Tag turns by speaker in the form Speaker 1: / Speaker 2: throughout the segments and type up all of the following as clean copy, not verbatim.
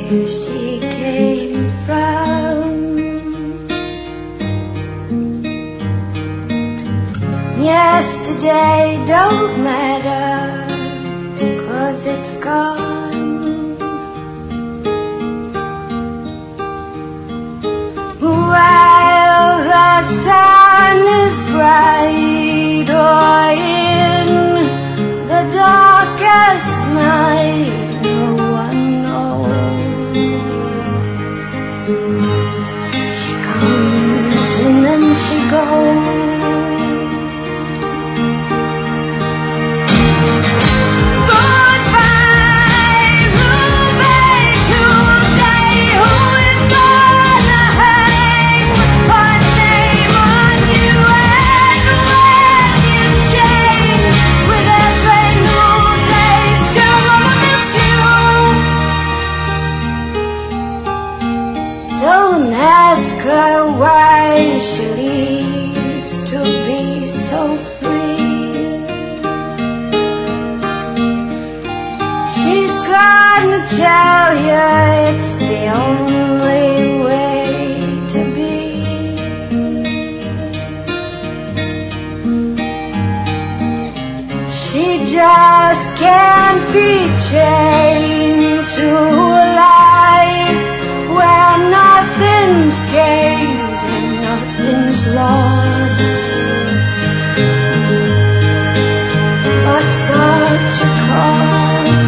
Speaker 1: she came from. Yesterday don't matter, 'cause it's gone. While the sun is bright, or in the darkest night, no one knows. She comes and then she goes. Don't ask her why she leaves to be so free. She's gonna tell you it's the only way to be. She just can't be chained to a life where nothing's gained and nothing's lost. But such a cost.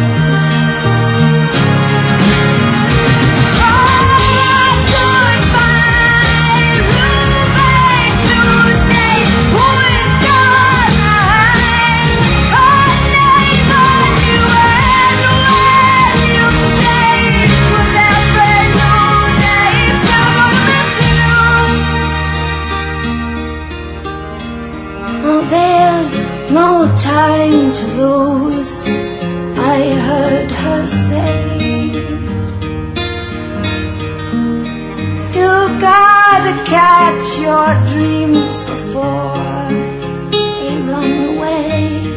Speaker 1: There's no time to lose, I heard her say. You gotta catch your dreams before they run away.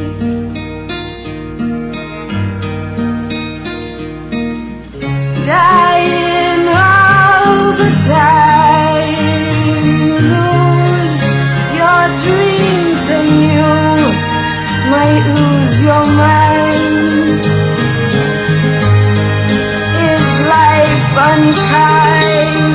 Speaker 1: Dying all the time, lose your dreams and you might lose your mind. Is life unkind?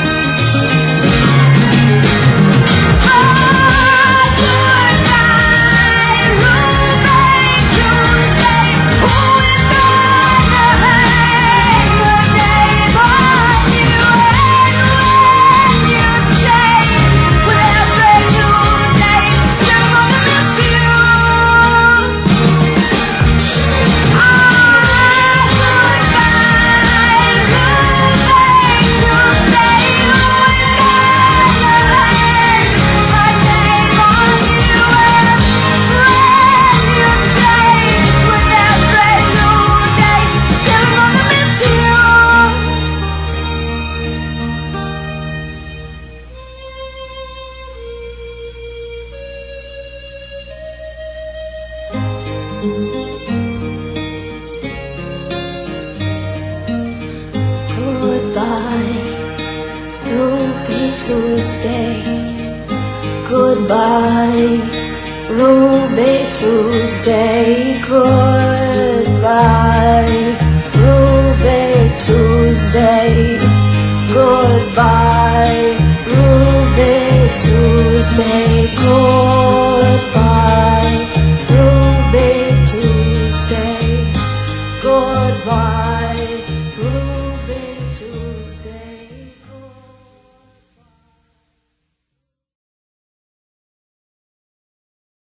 Speaker 1: Goodbye, Ruby Tuesday. Goodbye, Ruby Tuesday. Goodbye, Ruby Tuesday. Goodbye, Ruby Tuesday. Goodbye, Ruby Tuesday. Goodbye, Ruby.